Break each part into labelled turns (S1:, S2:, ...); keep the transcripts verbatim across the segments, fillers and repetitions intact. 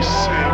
S1: sing.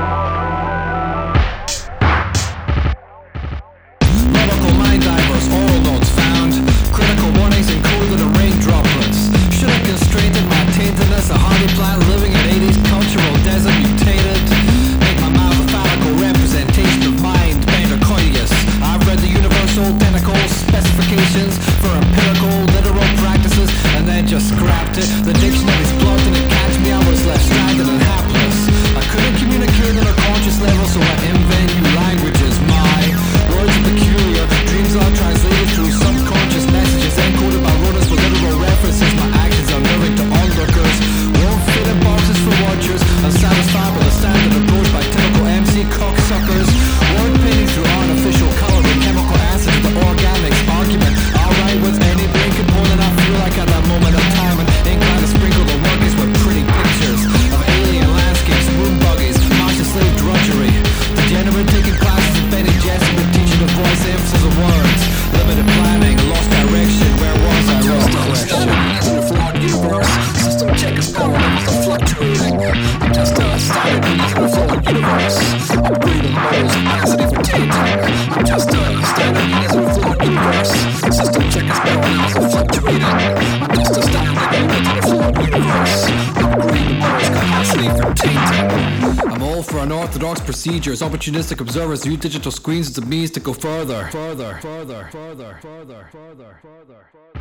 S2: Local mind divers, oral notes found. Critical warnings encoded in rain droplets. Should have constrained my taintedness. A hardy plant living in eighties cultural desert mutated. Make my mouth a phallical representation of mind bender coitus. I've read the universal tentacle specifications for empirical literal practices and then just scrapped it. The dictionary's plugged and it catch me. I was left stranded and hapless. I couldn't communicate on a conscious level, so I invent new languages. My words are peculiar. Dreams are translated through subconscious messages encoded by rodents for literal references. My actions are nerving to onlookers. Won't fit in boxes for watchers. Unsatisfied with a standard approach by typical M C cocksuckers. Word painting through artificial coloring, chemical acid to the organics argument. I'll write with any brain component I feel like at that moment of time, and inclined to sprinkle the workings with pretty pictures of alien landscapes, moon buggies, master slave drudgery. Degenerate taking classes, inventing Jesuit teaching the voice, emphasis of words. Limited planning, lost direction. Where was I? Lost the question. In a flawed universe, system check is parallel to fluctuating. I'm just a standard being in a flawed universe. Upgrading modes, capacity for tainting. I'm just a standard being in a flawed universe. System check is parallel to fluctuating. I'm just a standard being in a flawed universe. Upgrading modes, capacity for tainting. I'm all for unorthodox procedures. Opportunistic observers use digital screens as a means to go further, further, further, further, further, further, further.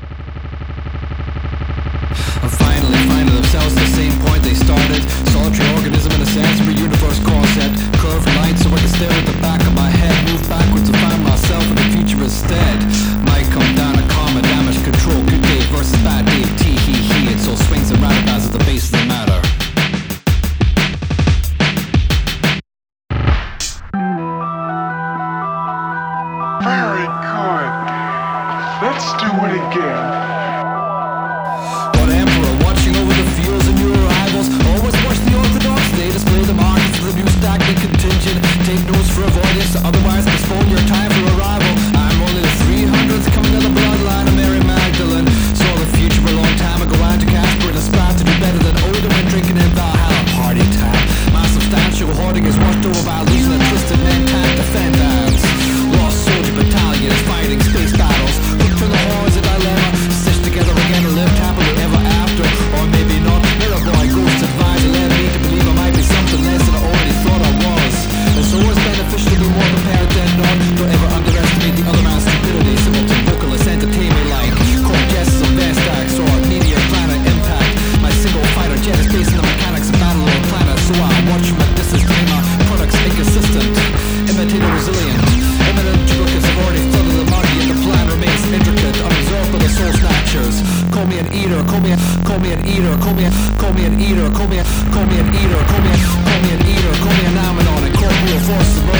S2: And finally, finding themselves at the same point they started. Solitary organism in a sensory universe concept. Curved light so I can stare at the back of my head. Move backwards to find myself in the future instead. Might come down to karma, damage control. Good Dave versus bad Dave. T he he. It's all swings and roundabouts at the base of the matter.
S1: Very good. Let's do it again.
S2: What emperor watching over the fields and new arrivals? Always watch the orthodox. They display the markets for the new stagnant contingent. Take notes for avoidance, otherwise postpone your time for arrival. I'm only the three hundredth coming to the bloodline of Mary Magdalene. Saw the future a long time ago. Anti Casper and aspired to do better than Odin when drinking in Valhalla. Party time. My substantial hoarding is washed over by losing a twisted men can't defend hands. Lost soldier battalions fighting space battles. Hooked to the horns of dilemma. Stitched together again and lived happily ever after. Or maybe not. Mirror boy, ghost advisor led me to believe I might be something less than I already thought I was. It's always beneficial to be more prepared than not. Don't ever underestimate the other man's stupidity. Simultan vocalists entertain me like court guests of Vestax or media planet impact. My single fighter jet is based on the mechanics of battle on planet. So I watch from a distance to make my products inconsistent. Imitator resilient. Imminent duplicates have already flooded the market, yet the plan remains intricate, unobserved by the soul snatchers. Call me an eater, call me a, call me an eater, call me a, call me an eater, call me a, call me an eater, call me a, call me an eater, call me an phenomenon, and corporeal forces